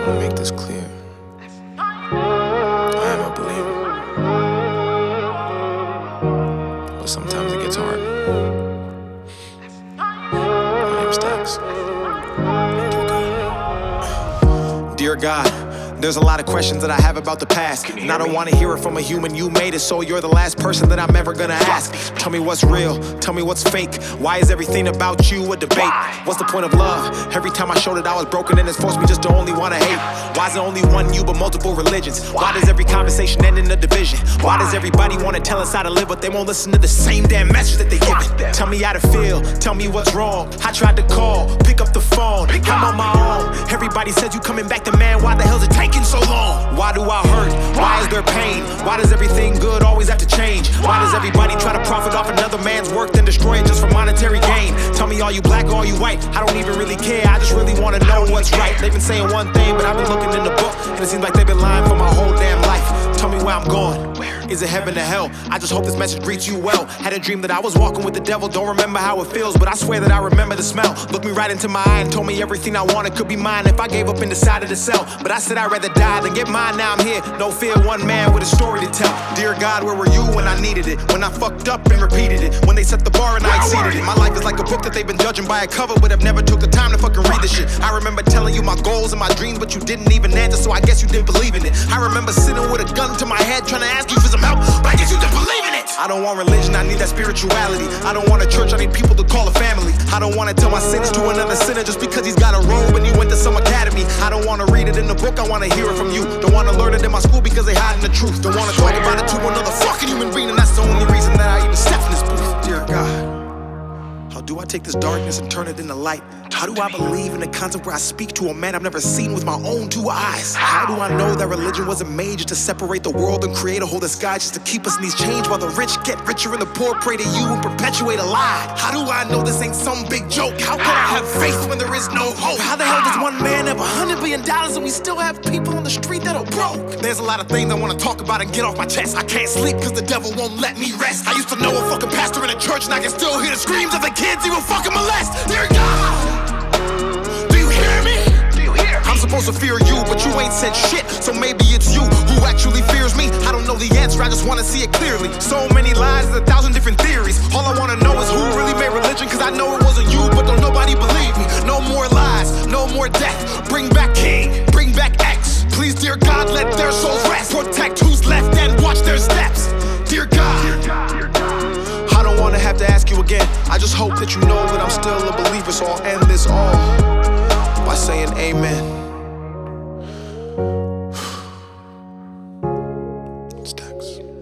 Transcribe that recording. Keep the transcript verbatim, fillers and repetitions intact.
want to make this clear. I am a believer, but sometimes it gets hard. My name's Dax. Dear God, there's a lot of questions that I have about the past, and I don't want to hear it from a human. You made it, so you're the last person that I'm ever gonna ask. Tell me what's real, tell me what's fake. Why is everything about you a debate? What's the point of love? Every time I showed that I was broken, and it's forced me just to only want to hate. Why is it only one you but multiple religions? Why does every conversation end in a division? Why does everybody want to tell us how to live, but they won't listen to the same damn message that they give it? Tell me how to feel, tell me what's wrong. I tried to call, pick up the phone, I'm on my own. Everybody says you coming back to man, why the hell's it taking so long? Why do I hurt? Why is there pain? Why does everything good always have to change? Why does everybody try to profit off another man's work then destroy it just for monetary gain? Tell me, are you black or are you white? I don't even really care, I just really wanna know what's right. They've been saying one thing, but I've been looking in the book, and it seems like they've been lying for my whole damn life. Tell me where I'm going. Is it heaven or hell? I just hope this message greets you well. Had a dream that I was walking with the devil. Don't remember how it feels, but I swear that I remember the smell. Looked me right into my eye and told me everything I wanted could be mine if I gave up and decided to sell. But I said I'd rather die than get mine. Now I'm here, no fear, one man with a story to tell. Dear God, where were you when I needed it? When I fucked up and repeated it? When they set the bar and I exceeded it? My life is like a book that they've been judging by a cover, but I've never took the time to fucking read the shit. I remember telling you my goals and my dreams, but you didn't even answer, so I guess you didn't believe in it. I remember sitting with a gun to my head trying to ask you for some help, but I guess you didn't believe in it. I don't want religion, I need that spirituality. I don't want a church, I need people to call a family. I don't want to tell my sins to another sinner just because he's got a robe and he went to some academy. I don't want to read it in the book, I want to hear it from you. Don't want to learn it in my school because they hiding the truth. Don't want to talk about it to another fucking human being, and that's the only reason that I even step in this booth. Dear God, how do I take this darkness and turn it into light? How do I believe in a concept where I speak to a man I've never seen with my own two eyes? How do I know that religion wasn't made just to separate the world and create a whole sky just to keep us in these chains while the rich get richer and the poor pray to you and perpetuate a lie? How do I know this ain't some big joke? How can I have faith when there is no hope? How the hell does one man have a hundred billion dollars and we still have people on the street that are broke? There's a lot of things I want to talk about and get off my chest. I can't sleep cause the devil won't let me rest. I used to know a fucking pastor in a church and I can still hear the screams of the kids he will fucking molest. Dear God, I'm supposed to fear you, but you ain't said shit, so maybe it's you who actually fears me. I don't know the answer, I just wanna see it clearly. So many lies, there's a thousand different theories. All I wanna know is who really made religion, cause I know it wasn't you, but don't nobody believe me. No more lies, no more death. Bring back King, bring back X. Please, dear God, let their souls rest. Protect who's left and watch their steps. Dear God, I don't wanna have to ask you again. I just hope that you know that I'm still a believer, so I'll end this all by saying amen. It's Dax.